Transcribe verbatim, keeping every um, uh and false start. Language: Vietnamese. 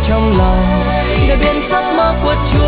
trong lòng để biến giấc mơ của chúng